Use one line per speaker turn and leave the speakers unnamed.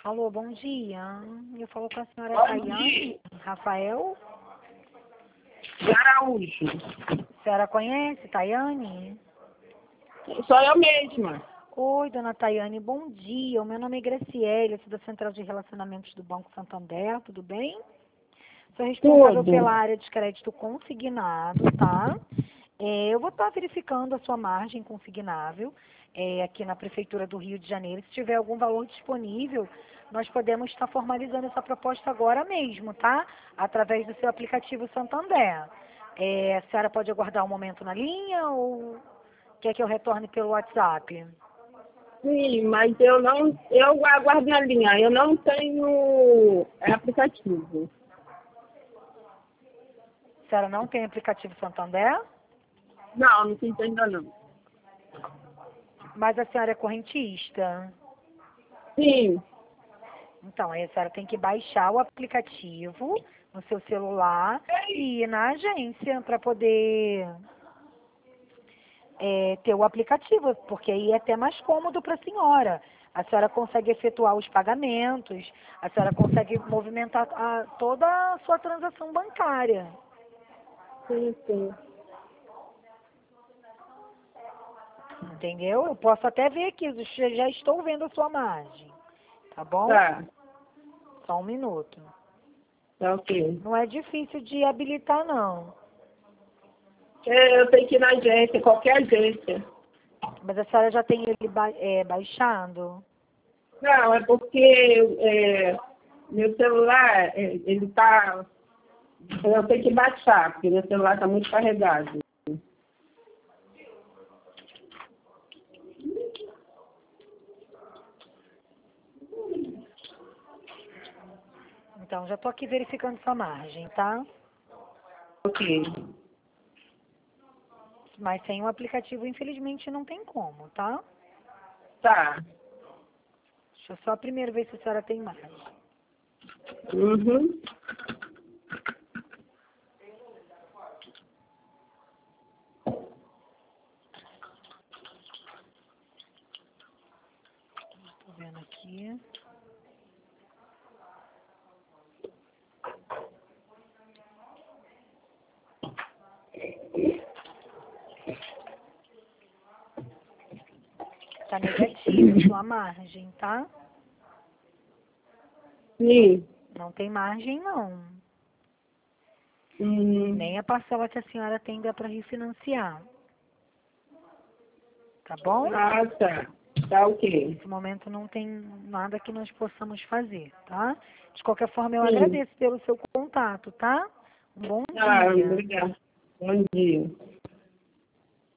Alô, bom dia. Eu falo com a senhora
Bom
Tayane
dia.
Rafael.
De Araújo.
A senhora conhece Tayane?
Sou eu mesma.
Oi, dona Tayane, bom dia. O meu nome é Graciele, eu sou da Central de Relacionamentos do Banco Santander, tudo bem? Sou responsável
Tudo.
pela área de crédito consignado, tá? Eu vou estar verificando a sua margem consignável aqui na Prefeitura do Rio de Janeiro. Se tiver algum valor disponível, nós podemos estar formalizando essa proposta agora mesmo, tá? Através do seu aplicativo Santander. A senhora pode aguardar um momento na linha ou quer que eu retorne pelo WhatsApp?
Sim, mas eu aguardo na linha, eu não tenho aplicativo.
A senhora não tem aplicativo Santander,
Não tenho ainda não.
mas a senhora é correntista.
Sim,
Então, aí a senhora tem que baixar o aplicativo no seu celular e ir na agência para poder ter o aplicativo, porque aí é até mais cômodo para a senhora. A senhora consegue efetuar os pagamentos, a senhora consegue movimentar toda a sua transação bancária.
sim.
Entendeu? Eu posso até ver aqui, eu já estou vendo a sua margem. Tá bom?
Tá,
Só um minuto.
tá ok.
Não é difícil de habilitar, não.
Eu tenho que ir na agência, qualquer agência.
Mas a senhora já tem ele baixado?
Não, é porque meu celular, ele tá. Eu tenho que baixar, porque meu celular está muito carregado.
Então, já estou aqui verificando sua margem, tá?
Ok.
Mas sem o aplicativo, infelizmente, não tem como, tá?
Tá.
Deixa eu só primeiro ver se a senhora tem margem.
Uhum.
Tô vendo aqui. Tá negativo sua margem, tá?
Sim.
Não tem margem, não.
Hum.
Nem a parcela que a senhora tem dá para refinanciar. Tá bom?
Ah, tá. Tá ok.
Nesse momento não tem nada que nós possamos fazer, tá? De qualquer forma, eu
Sim.
agradeço pelo seu contato, tá? Um bom
Ah,
dia.
obrigada. Bom dia.